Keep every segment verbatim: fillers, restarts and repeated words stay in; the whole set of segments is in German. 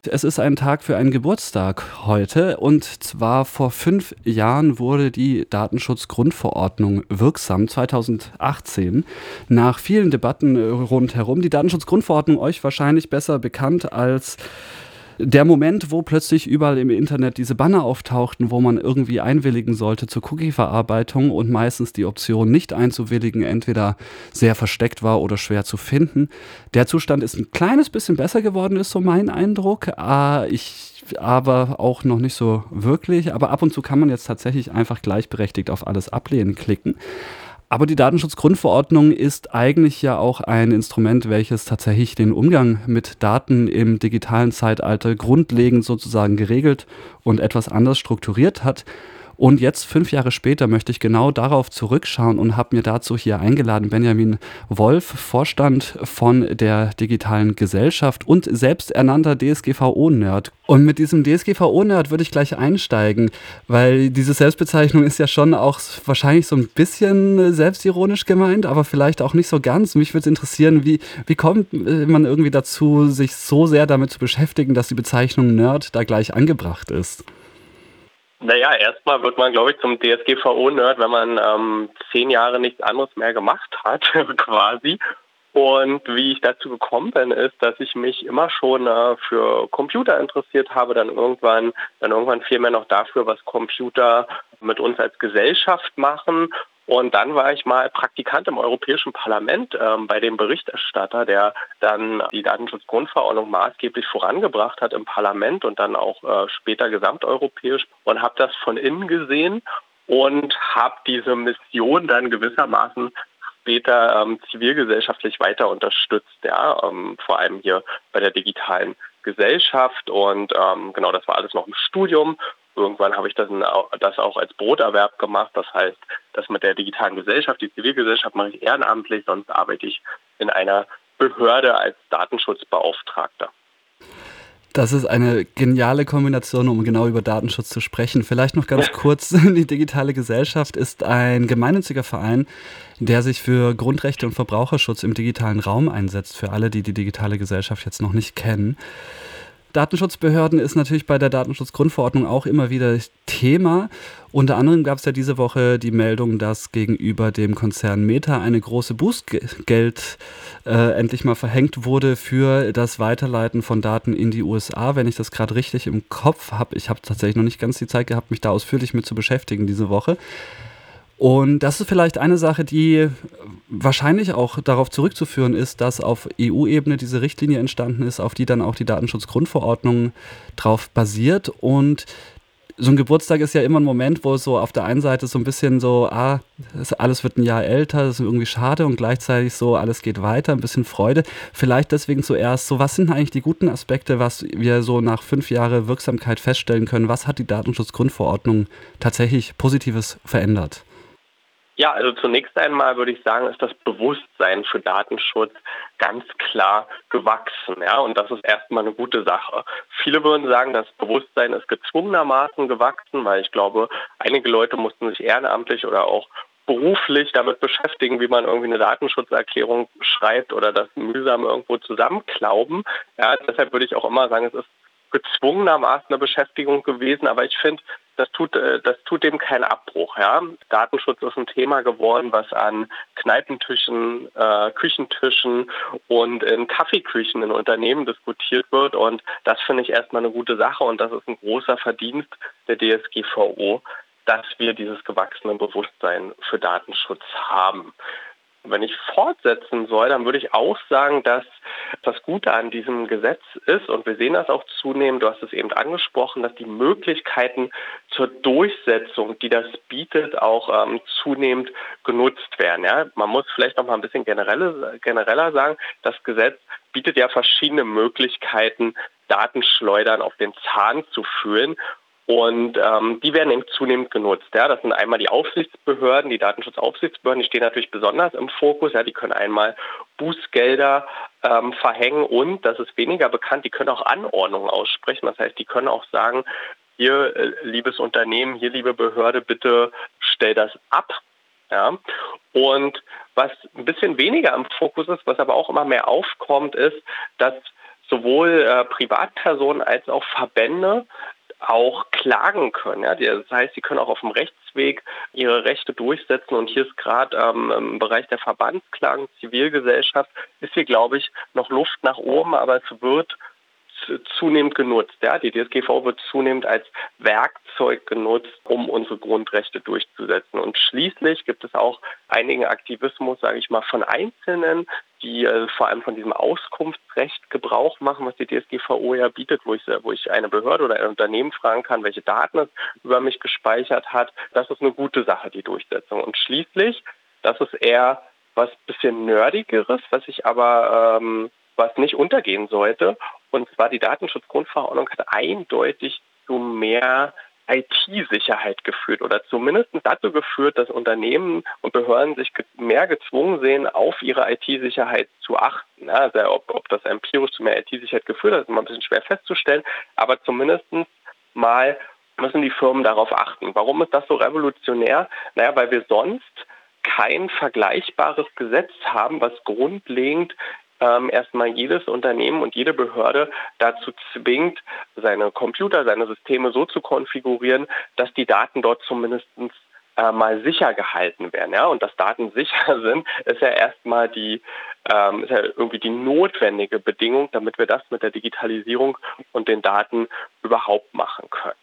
Es ist ein Tag für einen Geburtstag heute und zwar vor fünf Jahren wurde die Datenschutzgrundverordnung wirksam, zweitausendachtzehn. Nach vielen Debatten äh, rundherum, die Datenschutzgrundverordnung euch wahrscheinlich besser bekannt als der Moment, wo plötzlich überall im Internet diese Banner auftauchten, wo man irgendwie einwilligen sollte zur Cookie-Verarbeitung und meistens die Option nicht einzuwilligen entweder sehr versteckt war oder schwer zu finden. Der Zustand ist ein kleines bisschen besser geworden, ist so mein Eindruck. Ah, ich aber auch noch nicht so wirklich. Aber ab und zu kann man jetzt tatsächlich einfach gleichberechtigt auf alles ablehnen klicken. Aber die Datenschutzgrundverordnung ist eigentlich ja auch ein Instrument, welches tatsächlich den Umgang mit Daten im digitalen Zeitalter grundlegend sozusagen geregelt und etwas anders strukturiert hat. Und jetzt, fünf Jahre später, möchte ich genau darauf zurückschauen und habe mir dazu hier eingeladen Benjamin Wolf, Vorstand von der Digitalen Gesellschaft und selbsternannter D S G V O-Nerd. Und mit diesem D S G V O-Nerd würde ich gleich einsteigen, weil diese Selbstbezeichnung ist ja schon auch wahrscheinlich so ein bisschen selbstironisch gemeint, aber vielleicht auch nicht so ganz. Mich würde es interessieren, wie, wie kommt man irgendwie dazu, sich so sehr damit zu beschäftigen, dass die Bezeichnung Nerd da gleich angebracht ist? Naja, erstmal wird man, glaube ich, zum D S G V O-Nerd, wenn man ähm, zehn Jahre nichts anderes mehr gemacht hat, quasi. Und wie ich dazu gekommen bin, ist, dass ich mich immer schon äh, für Computer interessiert habe, dann irgendwann, dann irgendwann vielmehr noch dafür, was Computer mit uns als Gesellschaft machen. Und dann war ich mal Praktikant im Europäischen Parlament ähm, bei dem Berichterstatter, der dann die Datenschutzgrundverordnung maßgeblich vorangebracht hat im Parlament und dann auch äh, später gesamteuropäisch und habe das von innen gesehen und habe diese Mission dann gewissermaßen später ähm, zivilgesellschaftlich weiter unterstützt, ja, ähm, vor allem hier bei der digitalen Gesellschaft und ähm, genau, das war alles noch im Studium. Irgendwann habe ich das, das auch als Broterwerb gemacht, das heißt, das mit der digitalen Gesellschaft, die Zivilgesellschaft mache ich ehrenamtlich, sonst arbeite ich in einer Behörde als Datenschutzbeauftragter. Das ist eine geniale Kombination, um genau über Datenschutz zu sprechen. Vielleicht noch ganz kurz, die Digitale Gesellschaft ist ein gemeinnütziger Verein, der sich für Grundrechte und Verbraucherschutz im digitalen Raum einsetzt, für alle, die die Digitale Gesellschaft jetzt noch nicht kennen. Datenschutzbehörden ist natürlich bei der Datenschutzgrundverordnung auch immer wieder Thema. Unter anderem gab es ja diese Woche die Meldung, dass gegenüber dem Konzern Meta eine große Bußgeld äh, endlich mal verhängt wurde für das Weiterleiten von Daten in die U S A, wenn ich das gerade richtig im Kopf habe. Ich habe tatsächlich noch nicht ganz die Zeit gehabt, mich da ausführlich mit zu beschäftigen diese Woche. Und das ist vielleicht eine Sache, die wahrscheinlich auch darauf zurückzuführen ist, dass auf E U-Ebene diese Richtlinie entstanden ist, auf die dann auch die Datenschutzgrundverordnung drauf basiert. Und so ein Geburtstag ist ja immer ein Moment, wo es so auf der einen Seite so ein bisschen so, ah, alles wird ein Jahr älter, das ist irgendwie schade und gleichzeitig so, alles geht weiter, ein bisschen Freude. Vielleicht deswegen zuerst so, was sind eigentlich die guten Aspekte, was wir so nach fünf Jahren Wirksamkeit feststellen können? Was hat die Datenschutzgrundverordnung tatsächlich Positives verändert? Ja, also zunächst einmal würde ich sagen, ist das Bewusstsein für Datenschutz ganz klar gewachsen. Ja, und das ist erstmal eine gute Sache. Viele würden sagen, das Bewusstsein ist gezwungenermaßen gewachsen, weil ich glaube, einige Leute mussten sich ehrenamtlich oder auch beruflich damit beschäftigen, wie man irgendwie eine Datenschutzerklärung schreibt oder das mühsam irgendwo zusammenklauben. Ja, deshalb würde ich auch immer sagen, es ist gezwungenermaßen eine Beschäftigung gewesen, aber ich finde, das tut, das tut dem keinen Abbruch. Ja? Datenschutz ist ein Thema geworden, was an Kneipentischen, äh, Küchentischen und in Kaffeeküchen in Unternehmen diskutiert wird und das finde ich erstmal eine gute Sache und das ist ein großer Verdienst der D S G V O, dass wir dieses gewachsene Bewusstsein für Datenschutz haben. Wenn ich fortsetzen soll, dann würde ich auch sagen, dass das Gute an diesem Gesetz ist, und wir sehen das auch zunehmend, du hast es eben angesprochen, dass die Möglichkeiten zur Durchsetzung, die das bietet, auch ähm, zunehmend genutzt werden. Ja? Man muss vielleicht noch mal ein bisschen generelle, genereller sagen, das Gesetz bietet ja verschiedene Möglichkeiten, Datenschleudern auf den Zahn zu fühlen. Und ähm, die werden eben zunehmend genutzt. Ja. Das sind einmal die Aufsichtsbehörden, die Datenschutzaufsichtsbehörden, die stehen natürlich besonders im Fokus. Ja. Die können einmal Bußgelder ähm, verhängen und, das ist weniger bekannt, die können auch Anordnungen aussprechen. Das heißt, die können auch sagen, hier, äh, liebes Unternehmen, hier, liebe Behörde, bitte stell das ab. Ja. Und was ein bisschen weniger im Fokus ist, was aber auch immer mehr aufkommt, ist, dass sowohl äh, Privatpersonen als auch Verbände auch klagen können. Ja? Das heißt, sie können auch auf dem Rechtsweg ihre Rechte durchsetzen. Und hier ist gerade ähm, im Bereich der Verbandsklagen, Zivilgesellschaft, ist hier, glaube ich, noch Luft nach oben, aber es wird zunehmend genutzt. Ja? Die D S G V O wird zunehmend als Werkzeug genutzt, um unsere Grundrechte durchzusetzen. Und schließlich gibt es auch einigen Aktivismus, sage ich mal, von Einzelnen, die äh, vor allem von diesem Auskunftsrecht Gebrauch machen, was die D S G V O ja bietet, wo ich, wo ich eine Behörde oder ein Unternehmen fragen kann, welche Daten es über mich gespeichert hat. Das ist eine gute Sache, die Durchsetzung. Und schließlich, das ist eher was bisschen Nerdigeres, was ich aber ähm, was nicht untergehen sollte. Und zwar die Datenschutzgrundverordnung hat eindeutig zu mehr I T-Sicherheit geführt oder zumindest dazu geführt, dass Unternehmen und Behörden sich mehr gezwungen sehen, auf ihre I T-Sicherheit zu achten. Also ob, ob das empirisch zu mehr I T-Sicherheit geführt hat, ist immer ein bisschen schwer festzustellen, aber zumindest mal müssen die Firmen darauf achten. Warum ist das so revolutionär? Naja, weil wir sonst kein vergleichbares Gesetz haben, was grundlegend ähm, erstmal jedes Unternehmen und jede Behörde dazu zwingt, seine Computer, seine Systeme so zu konfigurieren, dass die Daten dort zumindest äh, mal sicher gehalten werden. Ja? Und dass Daten sicher sind, ist ja erstmal die, ähm, ist ja irgendwie die notwendige Bedingung, damit wir das mit der Digitalisierung und den Daten überhaupt machen können.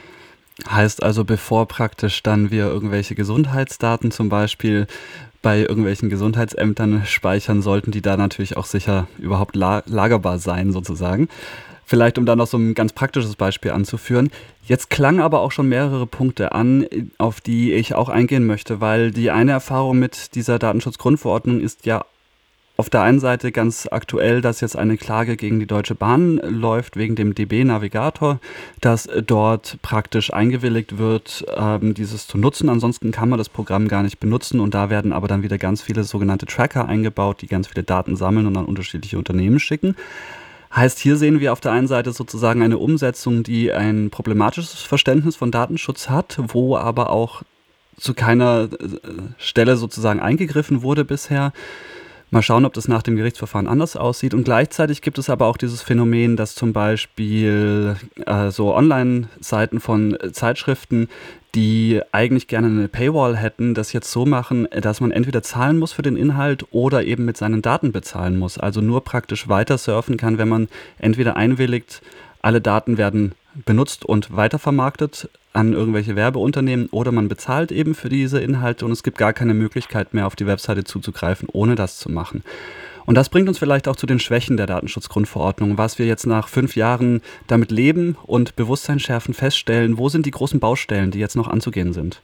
Heißt also, bevor praktisch dann wir irgendwelche Gesundheitsdaten zum Beispiel bei irgendwelchen Gesundheitsämtern speichern, sollten die da natürlich auch sicher überhaupt la- lagerbar sein sozusagen. Vielleicht, um da noch so ein ganz praktisches Beispiel anzuführen. Jetzt klangen aber auch schon mehrere Punkte an, auf die ich auch eingehen möchte, weil die eine Erfahrung mit dieser Datenschutzgrundverordnung ist ja auf der einen Seite ganz aktuell, dass jetzt eine Klage gegen die Deutsche Bahn läuft wegen dem D B-Navigator, dass dort praktisch eingewilligt wird, ähm, dieses zu nutzen. Ansonsten kann man das Programm gar nicht benutzen und da werden aber dann wieder ganz viele sogenannte Tracker eingebaut, die ganz viele Daten sammeln und an unterschiedliche Unternehmen schicken. Heißt, hier sehen wir auf der einen Seite sozusagen eine Umsetzung, die ein problematisches Verständnis von Datenschutz hat, wo aber auch zu keiner Stelle sozusagen eingegriffen wurde bisher. Mal schauen, ob das nach dem Gerichtsverfahren anders aussieht. Und gleichzeitig gibt es aber auch dieses Phänomen, dass zum Beispiel äh, so Online-Seiten von Zeitschriften, die eigentlich gerne eine Paywall hätten, das jetzt so machen, dass man entweder zahlen muss für den Inhalt oder eben mit seinen Daten bezahlen muss. Also nur praktisch weiter surfen kann, wenn man entweder einwilligt, alle Daten werden benutzt und weitervermarktet an irgendwelche Werbeunternehmen oder man bezahlt eben für diese Inhalte und es gibt gar keine Möglichkeit mehr, auf die Webseite zuzugreifen, ohne das zu machen. Und das bringt uns vielleicht auch zu den Schwächen der Datenschutzgrundverordnung, was wir jetzt nach fünf Jahren damit leben und Bewusstsein schärfen feststellen. Wo sind die großen Baustellen, die jetzt noch anzugehen sind?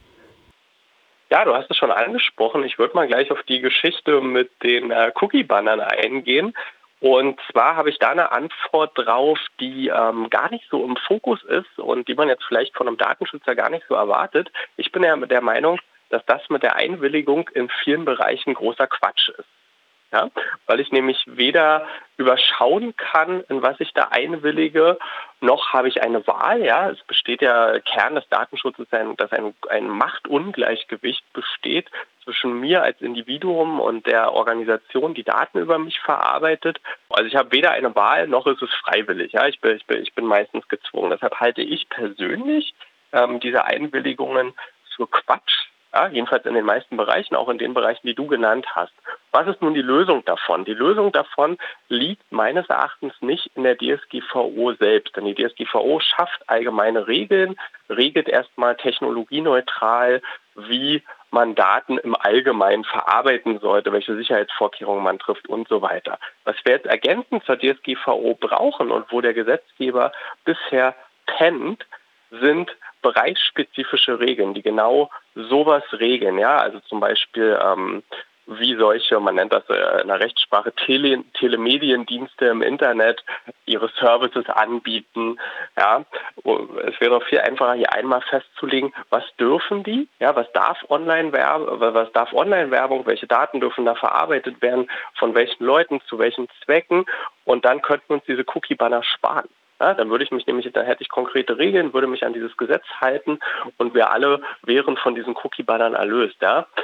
Ja, du hast es schon angesprochen. Ich würde mal gleich auf die Geschichte mit den äh, Cookie-Bannern eingehen. Und zwar habe ich da eine Antwort drauf, die ähm, gar nicht so im Fokus ist und die man jetzt vielleicht von einem Datenschützer gar nicht so erwartet. Ich bin ja der Meinung, dass das mit der Einwilligung in vielen Bereichen großer Quatsch ist. Ja? Weil ich nämlich weder überschauen kann, in was ich da einwillige, noch habe ich eine Wahl. Ja? Es besteht ja, Kern des Datenschutzes, dass ein, ein Machtungleichgewicht besteht zwischen mir als Individuum und der Organisation, die Daten über mich verarbeitet. Also ich habe weder eine Wahl, noch ist es freiwillig. Ja? Ich, bin, ich, bin, ich bin meistens gezwungen. Deshalb halte ich persönlich ähm, diese Einwilligungen für Quatsch. Ja, jedenfalls in den meisten Bereichen, auch in den Bereichen, die du genannt hast. Was ist nun die Lösung davon? Die Lösung davon liegt meines Erachtens nicht in der D S G V O selbst. Denn die D S G V O schafft allgemeine Regeln, regelt erstmal technologieneutral, wie man Daten im Allgemeinen verarbeiten sollte, welche Sicherheitsvorkehrungen man trifft und so weiter. Was wir jetzt ergänzend zur D S G V O brauchen und wo der Gesetzgeber bisher pennt, sind bereichsspezifische Regeln, die genau sowas regeln. Ja, also zum Beispiel ähm, wie solche, man nennt das äh, in der Rechtssprache, Tele, Telemediendienste im Internet ihre Services anbieten. Ja, es wäre viel einfacher, hier einmal festzulegen, was dürfen die? Ja, was darf Online-Werbung, was darf Online-Werbung, welche Daten dürfen da verarbeitet werden, von welchen Leuten, zu welchen Zwecken? Und dann könnten wir uns diese Cookie-Banner sparen. Ja, dann würde ich mich nämlich, da hätte ich konkrete Regeln, würde mich an dieses Gesetz halten und wir alle wären von diesen Cookie-Bannern erlöst. Ja?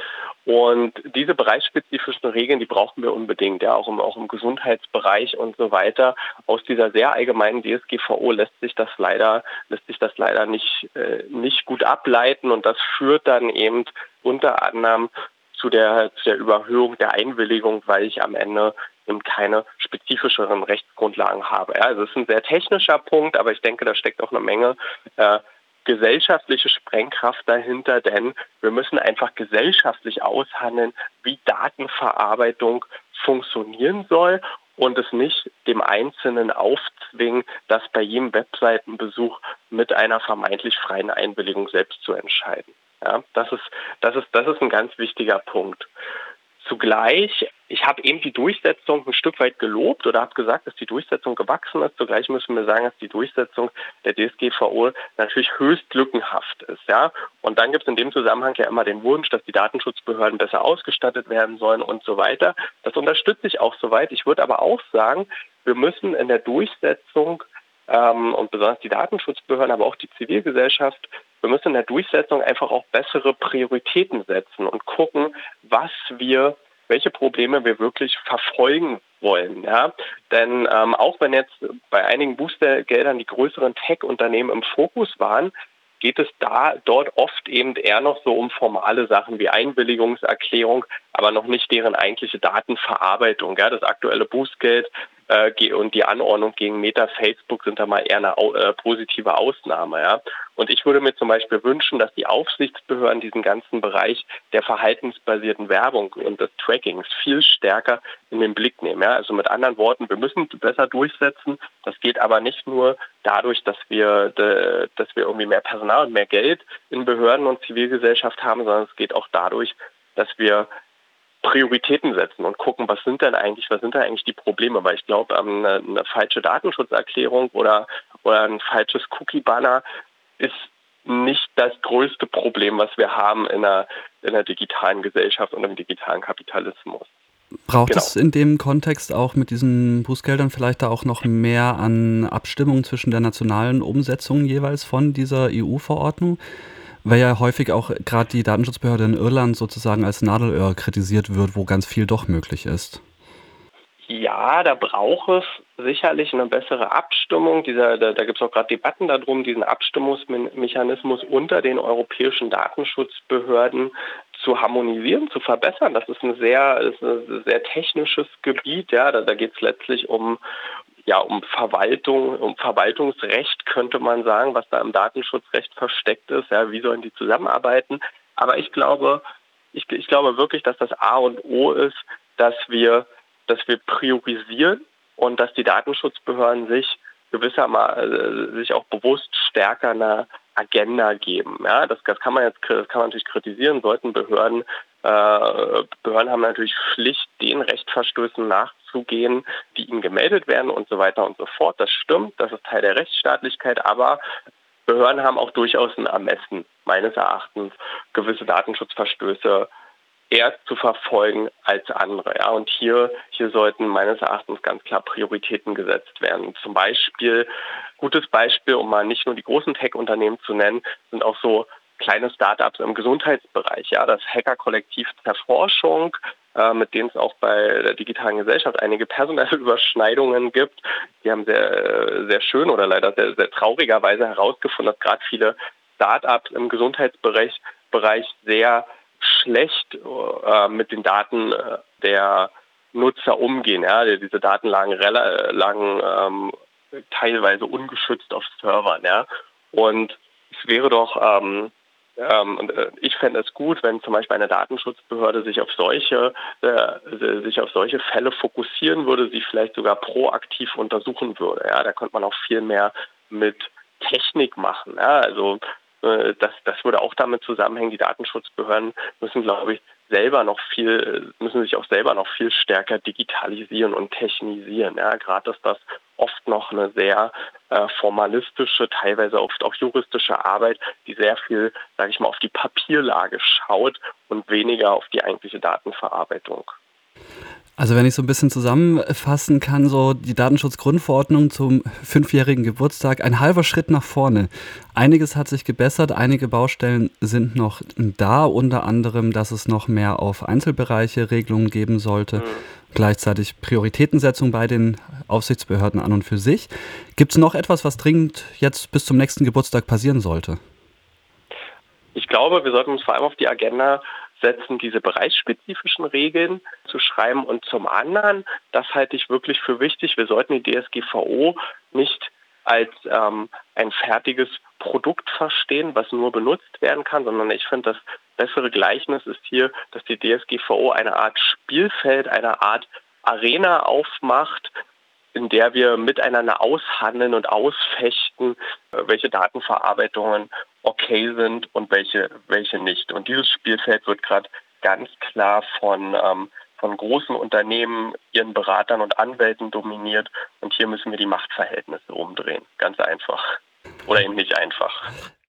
Und diese bereichsspezifischen Regeln, die brauchen wir unbedingt, ja, auch im, auch im Gesundheitsbereich und so weiter. Aus dieser sehr allgemeinen D S G V O lässt sich das leider, lässt sich das leider nicht, äh, nicht gut ableiten, und das führt dann eben unter anderem zu der, zu der Überhöhung der Einwilligung, weil ich am Ende eben keine spezifischeren Rechtsgrundlagen habe. Ja, also es ist ein sehr technischer Punkt, aber ich denke, da steckt auch eine Menge äh, gesellschaftliche Sprengkraft dahinter, denn wir müssen einfach gesellschaftlich aushandeln, wie Datenverarbeitung funktionieren soll und es nicht dem Einzelnen aufzwingen, das bei jedem Webseitenbesuch mit einer vermeintlich freien Einwilligung selbst zu entscheiden. Ja, das ist, das ist, das ist ein ganz wichtiger Punkt. Zugleich, ich habe eben die Durchsetzung ein Stück weit gelobt oder habe gesagt, dass die Durchsetzung gewachsen ist. Zugleich müssen wir sagen, dass die Durchsetzung der D S G V O natürlich höchst lückenhaft ist. Ja? Und dann gibt es in dem Zusammenhang ja immer den Wunsch, dass die Datenschutzbehörden besser ausgestattet werden sollen und so weiter. Das unterstütze ich auch soweit. Ich würde aber auch sagen, wir müssen in der Durchsetzung ähm, und besonders die Datenschutzbehörden, aber auch die Zivilgesellschaft, wir müssen in der Durchsetzung einfach auch bessere Prioritäten setzen und gucken, was wir, welche Probleme wir wirklich verfolgen wollen. Ja? Denn ähm, auch wenn jetzt bei einigen Boostergeldern die größeren Tech-Unternehmen im Fokus waren, geht es da dort oft eben eher noch so um formale Sachen wie Einwilligungserklärung, aber noch nicht deren eigentliche Datenverarbeitung. Ja? Das aktuelle Bußgeld äh, und die Anordnung gegen Meta, Facebook sind da mal eher eine äh, positive Ausnahme. Ja? Und ich würde mir zum Beispiel wünschen, dass die Aufsichtsbehörden diesen ganzen Bereich der verhaltensbasierten Werbung und des Trackings viel stärker in den Blick nehmen. Ja? Also mit anderen Worten, wir müssen besser durchsetzen. Das geht aber nicht nur dadurch, dass wir, de, dass wir irgendwie mehr Personal und mehr Geld in Behörden und Zivilgesellschaft haben, sondern es geht auch dadurch, dass wir Prioritäten setzen und gucken, was sind denn eigentlich, was sind denn eigentlich die Probleme? Weil ich glaube, eine, eine falsche Datenschutzerklärung oder, oder ein falsches Cookie-Banner ist nicht das größte Problem, was wir haben in einer, in einer digitalen Gesellschaft und im digitalen Kapitalismus. Braucht genau. es in dem Kontext auch mit diesen Bußgeldern vielleicht da auch noch mehr an Abstimmung zwischen der nationalen Umsetzung jeweils von dieser E U-Verordnung? Weil ja häufig auch gerade die Datenschutzbehörde in Irland sozusagen als Nadelöhr kritisiert wird, wo ganz viel doch möglich ist. Ja, da braucht es sicherlich eine bessere Abstimmung. Dieser, da da gibt es auch gerade Debatten darum, diesen Abstimmungsmechanismus unter den europäischen Datenschutzbehörden zu harmonisieren, zu verbessern. Das ist ein sehr, ist ein sehr technisches Gebiet. Ja, da, da geht es letztlich um ja um Verwaltung, um Verwaltungsrecht könnte man sagen, was da im Datenschutzrecht versteckt ist. Ja, wie sollen die zusammenarbeiten? Aber ich glaube, ich, ich glaube wirklich, dass das A und O ist, dass wir dass wir priorisieren und dass die Datenschutzbehörden sich gewissermaßen äh, sich auch bewusst stärker einer Agenda geben. Ja, das, das kann man jetzt das kann man natürlich kritisieren. Sollten Behörden äh, Behörden haben natürlich Pflicht, den Rechtsverstößen nachzugehen, die ihnen gemeldet werden und so weiter und so fort. Das stimmt, das ist Teil der Rechtsstaatlichkeit, aber Behörden haben auch durchaus ein Ermessen, meines Erachtens, gewisse Datenschutzverstöße eher zu verfolgen als andere. Ja, und hier, hier sollten meines Erachtens ganz klar Prioritäten gesetzt werden. Zum Beispiel, gutes Beispiel, um mal nicht nur die großen Tech-Unternehmen zu nennen, sind auch so kleine Startups im Gesundheitsbereich. Ja, das Hacker-Kollektiv Zerforschung, äh, mit denen es auch bei der digitalen Gesellschaft einige personelle Überschneidungen gibt. Die haben sehr, sehr schön oder leider sehr, sehr traurigerweise herausgefunden, dass gerade viele Startups im Gesundheitsbereich Bereich sehr schlecht äh, mit den Daten äh, der Nutzer umgehen. Ja? Diese Daten lagen, rela- lagen ähm, teilweise ungeschützt auf Servern. Ja? Und es wäre doch, ähm, ähm, ich fände es gut, wenn zum Beispiel eine Datenschutzbehörde sich auf solche, äh, sich auf solche Fälle fokussieren würde, sie vielleicht sogar proaktiv untersuchen würde. Ja? Da könnte man auch viel mehr mit Technik machen. Ja? Also Das, das würde auch damit zusammenhängen, die Datenschutzbehörden müssen, glaube ich, selber noch viel, müssen sich auch selber noch viel stärker digitalisieren und technisieren. Ja, gerade ist das oft noch eine sehr äh, formalistische, teilweise oft auch juristische Arbeit, die sehr viel, sage ich mal, auf die Papierlage schaut und weniger auf die eigentliche Datenverarbeitung. Also wenn ich so ein bisschen zusammenfassen kann, so die Datenschutzgrundverordnung zum fünfjährigen Geburtstag, ein halber Schritt nach vorne. Einiges hat sich gebessert, einige Baustellen sind noch da, unter anderem, dass es noch mehr auf Einzelbereiche Regelungen geben sollte, Hm. gleichzeitig Prioritätensetzung bei den Aufsichtsbehörden an und für sich. Gibt es noch etwas, was dringend jetzt bis zum nächsten Geburtstag passieren sollte? Ich glaube, wir sollten uns vor allem auf die Agenda setzen, diese bereichsspezifischen Regeln zu schreiben. Und zum anderen, das halte ich wirklich für wichtig, wir sollten die D S G V O nicht als ähm, ein fertiges Produkt verstehen, was nur benutzt werden kann, sondern ich finde, das bessere Gleichnis ist hier, dass die D S G V O eine Art Spielfeld, eine Art Arena aufmacht, in der wir miteinander aushandeln und ausfechten, äh, welche Datenverarbeitungen okay sind und welche, welche nicht. Und dieses Spielfeld wird gerade ganz klar von, ähm, von großen Unternehmen, ihren Beratern und Anwälten dominiert. Und hier müssen wir die Machtverhältnisse umdrehen. Ganz einfach. Oder eben nicht einfach.